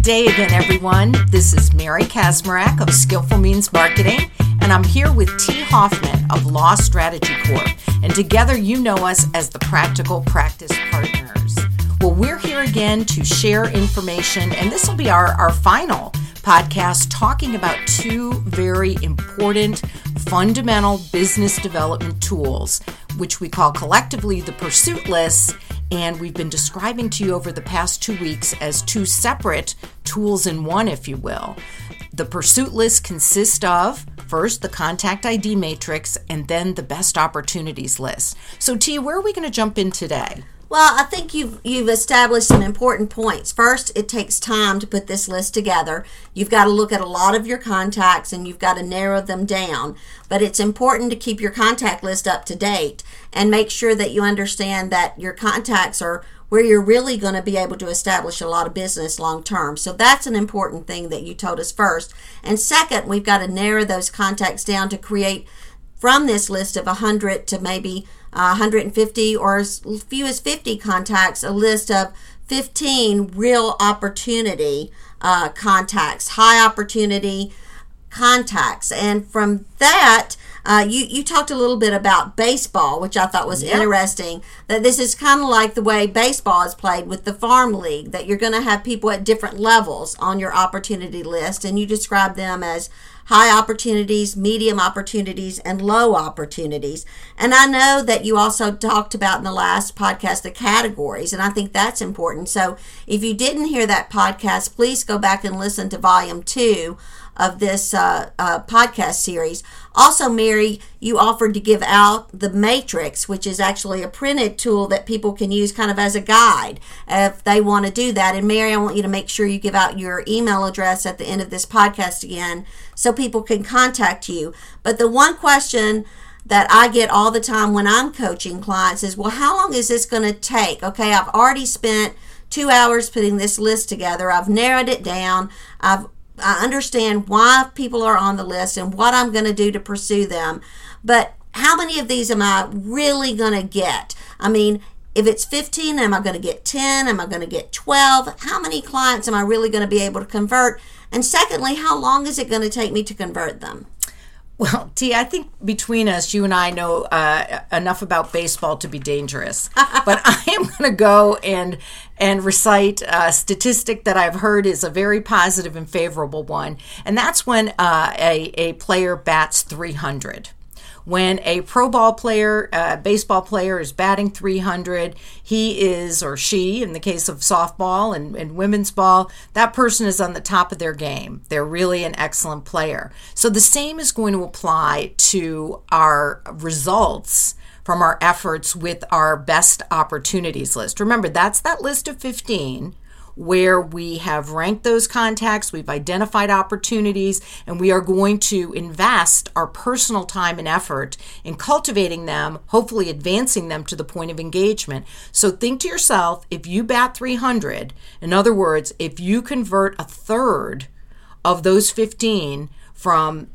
day again, everyone. This is Mary Kazmarek of Skillful Means Marketing, and I'm here with T. Hoffman of Law Strategy Corp. And together you know us as the Practical Practice Partners. Well, we're here again to share information, and this will be our final podcast talking about two very important fundamental business development tools, which we call collectively the Pursuit Lists. And we've been describing to you over the past 2 weeks as two separate tools in one, if you will. The Pursuit List consists of, first, the Contact ID Matrix, and then the Best Opportunities List. So, T, where are we going to jump in today? Well, I think you've established some important points. First, it takes time to put this list together. You've got to look at a lot of your contacts and you've got to narrow them down. But it's important to keep your contact list up to date and make sure that you understand that your contacts are where you're really going to be able to establish a lot of business long term. So that's an important thing that you told us first. And second, we've got to narrow those contacts down to create from this list of 100 to maybe 150 or as few as 50 contacts, a list of 15 real opportunity contacts, high opportunity contacts. And from that, you talked a little bit about baseball, which I thought was interesting, that this is kind of like the way baseball is played with the farm league, that you're going to have people at different levels on your opportunity list, and you describe them as high opportunities, medium opportunities, and low opportunities. And I know that you also talked about in the last podcast the categories, and I think that's important. So if you didn't hear that podcast, please go back and listen to volume 2 of this podcast series. Also, Mary, you offered to give out the Matrix, which is actually a printed tool that people can use kind of as a guide if they want to do that. And Mary, I want you to make sure you give out your email address at the end of this podcast again so people can contact you. But the one question that I get all the time when I'm coaching clients is, well, how long is this going to take? Okay, I've already spent 2 hours putting this list together. I've narrowed it down. I understand why people are on the list and what I'm going to do to pursue them. But how many of these am I really going to get? I mean, if it's 15, am I going to get 10? Am I going to get 12? How many clients am I really going to be able to convert? And secondly, how long is it going to take me to convert them? Well, T, I think between us, you and I know enough about baseball to be dangerous. But I am going to go and recite a statistic that I've heard is a very positive and favorable one. And that's when a player bats 300. When a pro ball player, baseball player is batting 300, he is, or she, in the case of softball and women's ball, that person is on the top of their game. They're really an excellent player. So the same is going to apply to our results from our efforts with our best opportunities list. Remember, that's that list of 15 where we have ranked those contacts, we've identified opportunities, and we are going to invest our personal time and effort in cultivating them, hopefully advancing them to the point of engagement. So think to yourself, if you bat 300, in other words, if you convert a third of those 15 from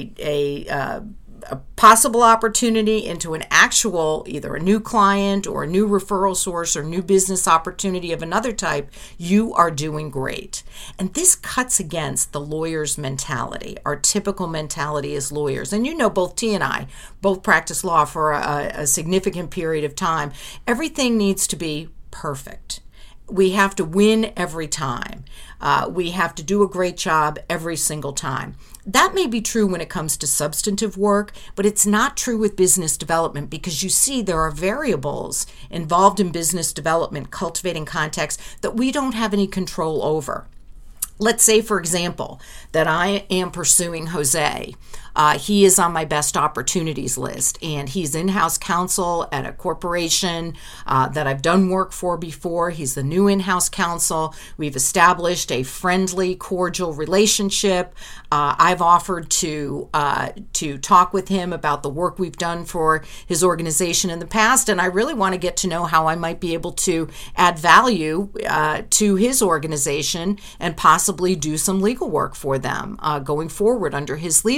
a possible opportunity into an actual, either a new client or a new referral source or new business opportunity of another type, you are doing great. And this cuts against the lawyer's mentality, our typical mentality as lawyers. And you know, both T and I both practice law for a significant period of time. Everything needs to be perfect. We have to win every time. We have to do a great job every single time. That may be true when it comes to substantive work, but it's not true with business development because you see there are variables involved in business development, cultivating contacts that we don't have any control over. Let's say, for example, that I am pursuing Jose. He is on my best opportunities list, and he's in-house counsel at a corporation that I've done work for before. He's the new in-house counsel. We've established a friendly, cordial relationship. I've offered to talk with him about the work we've done for his organization in the past, and I really want to get to know how I might be able to add value to his organization and possibly do some legal work for them going forward under his leadership.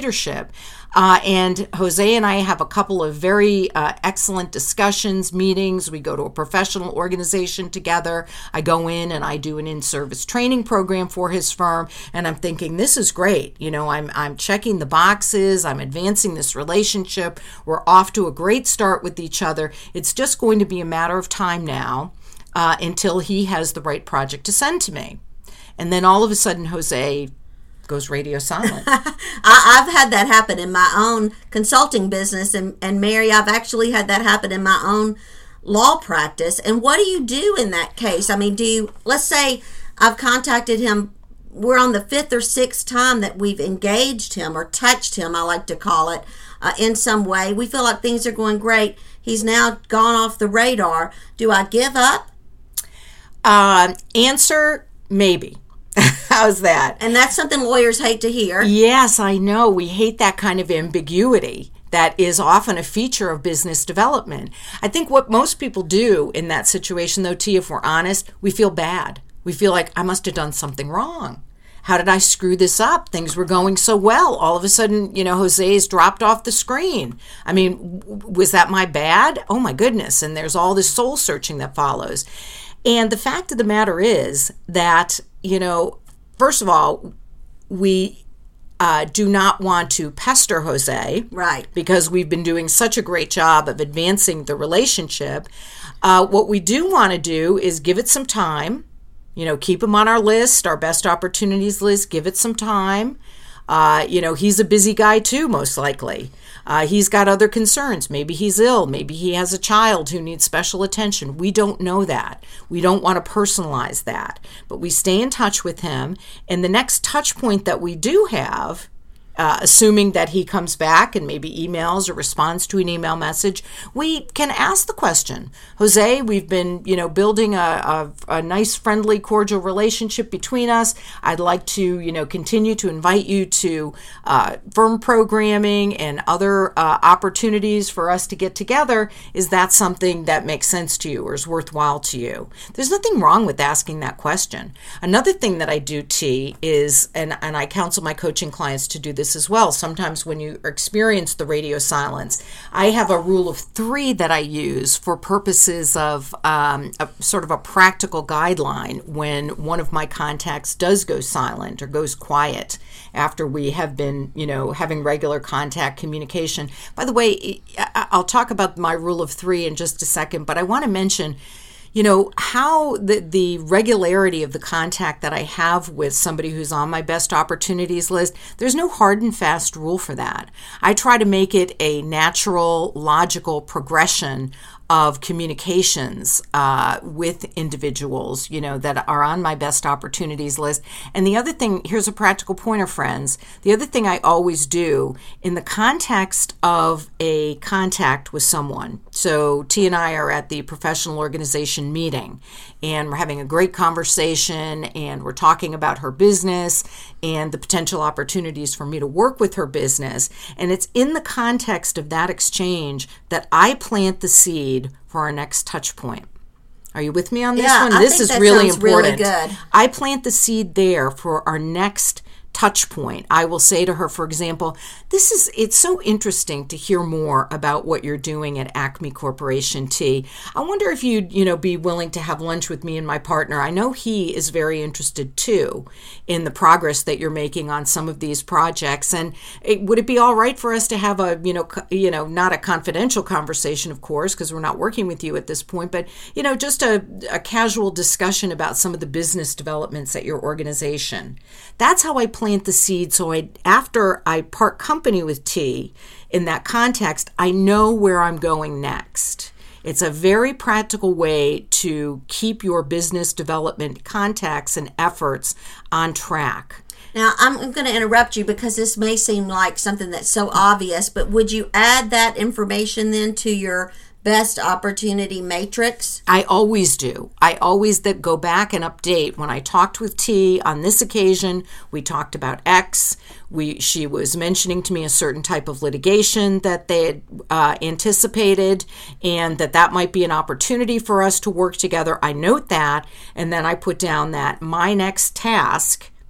relationship. And Jose and I have a couple of very excellent discussions, meetings. We go to a professional organization together. I go in and I do an in-service training program for his firm. And I'm thinking, this is great. You know, I'm checking the boxes. I'm advancing this relationship. We're off to a great start with each other. It's just going to be a matter of time now until he has the right project to send to me. And then all of a sudden, Jose goes radio silent. I've had that happen in my own consulting business, and Mary, I've actually had that happen in my own law practice. And what do you do in that case? I mean, let's say I've contacted him, we're on the 5th or 6th time that we've engaged him or touched him, I like to call it, in some way. We feel like things are going great. He's now gone off the radar. Do I give up? Answer, maybe. How's that? And that's something lawyers hate to hear. Yes, I know. We hate that kind of ambiguity that is often a feature of business development. I think what most people do in that situation, though, T, if we're honest, we feel bad. We feel like I must have done something wrong. How did I screw this up? Things were going so well. All of a sudden, you know, Jose's dropped off the screen. I mean, was that my bad? Oh, my goodness. And there's all this soul searching that follows. And the fact of the matter is that, you know, first of all, we do not want to pester Jose. Right. Because we've been doing such a great job of advancing the relationship. What we do want to do is give it some time. You know, keep him on our list, our best opportunities list, give it some time. You know, he's a busy guy too, most likely. He's got other concerns. Maybe he's ill. Maybe he has a child who needs special attention. We don't know that. We don't want to personalize that. But we stay in touch with him. And the next touch point that we do have, assuming that he comes back and maybe emails or responds to an email message, we can ask the question, Jose, we've been, you know, building a nice, friendly, cordial relationship between us. I'd like to, you know, continue to invite you to firm programming and other opportunities for us to get together. Is that something that makes sense to you or is worthwhile to you? There's nothing wrong with asking that question. Another thing that I do, T, is, and I counsel my coaching clients to do this as well. Sometimes when you experience the radio silence, I have a rule of 3 that I use for purposes of a sort of a practical guideline when one of my contacts does go silent or goes quiet after we have been, you know, having regular contact communication. By the way, I'll talk about my rule of 3 in just a second, but I want to mention, you know, how the regularity of the contact that I have with somebody who's on my best opportunities list, there's no hard and fast rule for that. I try to make it a natural, logical progression of communications with individuals, you know, that are on my best opportunities list. And the other thing, here's a practical pointer, friends. The other thing I always do in the context of a contact with someone. So T and I are at the professional organization meeting and we're having a great conversation and we're talking about her business and the potential opportunities for me to work with her business. And it's in the context of that exchange that I plant the seed for our next touch point. Are you with me on this one? This is really important. Really good. I plant the seed there for our next touch point. I will say to her, for example, it's so interesting to hear more about what you're doing at Acme Corporation, T. I wonder if you'd, be willing to have lunch with me and my partner. I know he is very interested too in the progress that you're making on some of these projects. And would it be all right for us to have a, not a confidential conversation, of course, because we're not working with you at this point, but, just a casual discussion about some of the business developments at your organization. That's how I plant the seed. So after I part company with T in that context, I know where I'm going next. It's a very practical way to keep your business development contacts and efforts on track. Now, I'm going to interrupt you because this may seem like something that's so obvious, but would you add that information then to your best opportunity matrix? I always do. I always go back and update. When I talked with T on this occasion, we talked about X. She was mentioning to me a certain type of litigation that they had anticipated and that might be an opportunity for us to work together. I note that, and then I put down that my next task,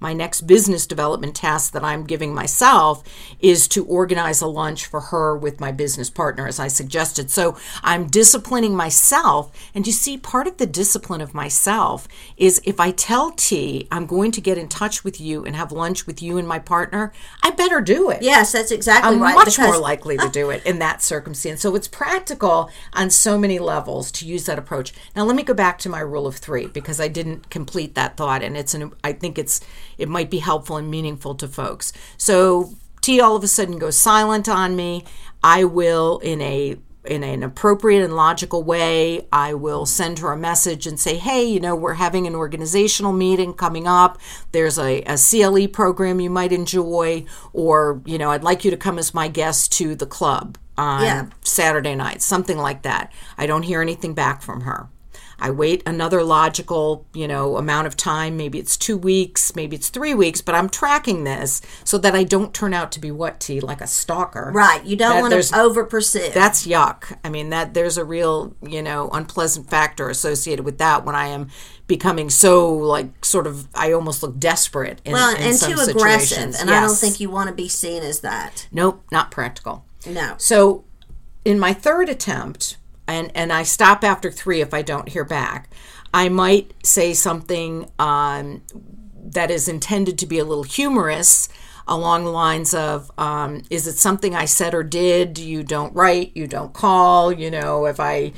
my next business development task that I'm giving myself is to organize a lunch for her with my business partner, as I suggested. So I'm disciplining myself. And you see, part of the discipline of myself is if I tell T I'm going to get in touch with you and have lunch with you and my partner, I better do it. Yes, that's exactly right. I'm much more likely to do it in that circumstance. So it's practical on so many levels to use that approach. Now, let me go back to my rule of 3 because I didn't complete that thought, and I think it might be helpful and meaningful to folks. So T all of a sudden goes silent on me. I will, in an appropriate and logical way, I will send her a message and say, hey, we're having an organizational meeting coming up. There's a CLE program you might enjoy, or, I'd like you to come as my guest to the club on Saturday night, something like that. I don't hear anything back from her. I wait another logical, amount of time. Maybe it's 2 weeks, maybe it's 3 weeks, but I'm tracking this so that I don't turn out to be T, like a stalker. Right. You don't want to over pursue. That's yuck. I mean, there's a real, unpleasant factor associated with that when I am becoming so I almost look desperate in some situations. Too aggressive. And yes. I don't think you want to be seen as that. Nope, not practical. No. So in my third attempt, and I stop after 3 if I don't hear back, I might say something that is intended to be a little humorous along the lines of, is it something I said or did? You don't write, you don't call, and I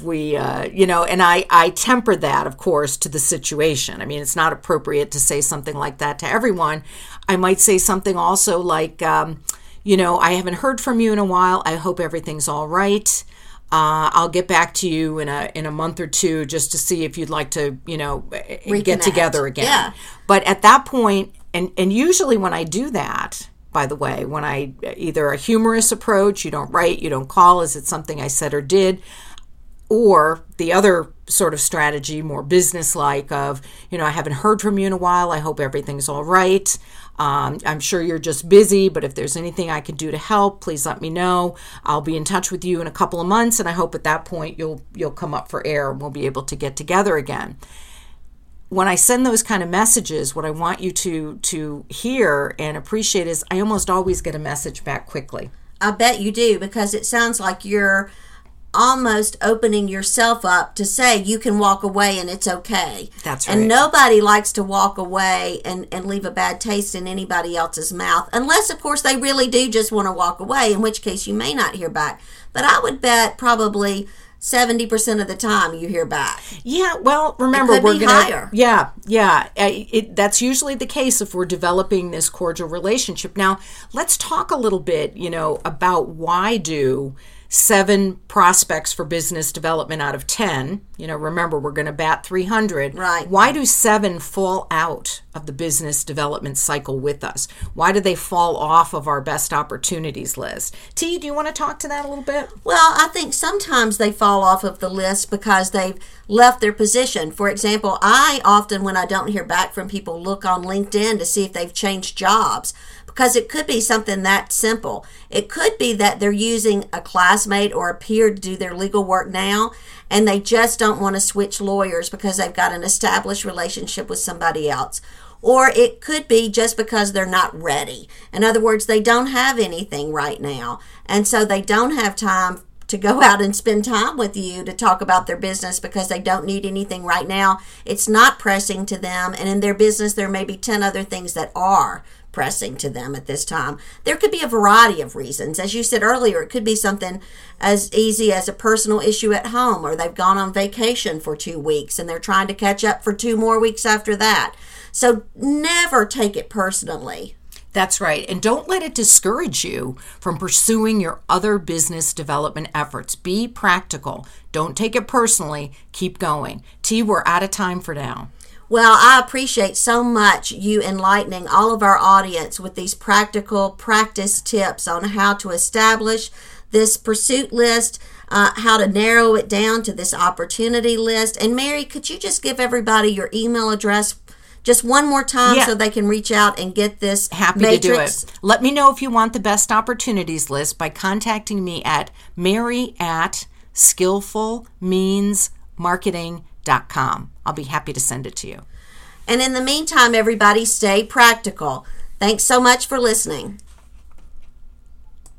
temper that, of course, to the situation. I mean, it's not appropriate to say something like that to everyone. I might say something also like, I haven't heard from you in a while. I hope everything's all right. I'll get back to you in a month or 2 just to see if you'd like to, reconnect. Get together again. Yeah. But at that point, and usually when I do that, by the way, when I either a humorous approach, you don't write, you don't call, is it something I said or did? Or the other sort of strategy, more business-like of, I haven't heard from you in a while. I hope everything's all right. I'm sure you're just busy, but if there's anything I can do to help, please let me know. I'll be in touch with you in a couple of months, and I hope at that point you'll come up for air and we'll be able to get together again. When I send those kind of messages, what I want you to hear and appreciate is I almost always get a message back quickly. I bet you do, because it sounds like you're almost opening yourself up to say you can walk away and it's okay. That's right. And nobody likes to walk away and leave a bad taste in anybody else's mouth, unless, of course, they really do just want to walk away, in which case you may not hear back. But I would bet probably 70% of the time you hear back. Yeah, well, remember, we're going to higher. Yeah. That's usually the case if we're developing this cordial relationship. Now, let's talk a little bit, about why do 7 prospects for business development out of 10, remember, we're going to bat 300. Right. Why do 7 fall out of the business development cycle with us? Why do they fall off of our best opportunities list? T, do you want to talk to that a little bit? Well, I think sometimes they fall off of the list because they've left their position. For example, I often, when I don't hear back from people, look on LinkedIn to see if they've changed jobs. Because it could be something that simple. It could be that they're using a classmate or a peer to do their legal work now, and they just don't want to switch lawyers because they've got an established relationship with somebody else. Or it could be just because they're not ready. In other words, they don't have anything right now, and so they don't have time to go out and spend time with you to talk about their business because they don't need anything right now. It's not pressing to them, and in their business there may be 10 other things that are pressing to them at this time. There could be a variety of reasons. As you said earlier, it could be something as easy as a personal issue at home, or they've gone on vacation for 2 weeks and they're trying to catch up for 2 more weeks after that. So never take it personally. That's right. And don't let it discourage you from pursuing your other business development efforts. Be practical. Don't take it personally. Keep going. T, we're out of time for now. Well, I appreciate so much you enlightening all of our audience with these practical practice tips on how to establish this pursuit list, how to narrow it down to this opportunity list. And Mary, could you just give everybody your email address just one more time so they can reach out and get this matrix? To do it. Let me know if you want the best opportunities list by contacting me at mary@skillfulmeansmarketing.com. I'll be happy to send it to you. And in the meantime, everybody, stay practical. Thanks so much for listening.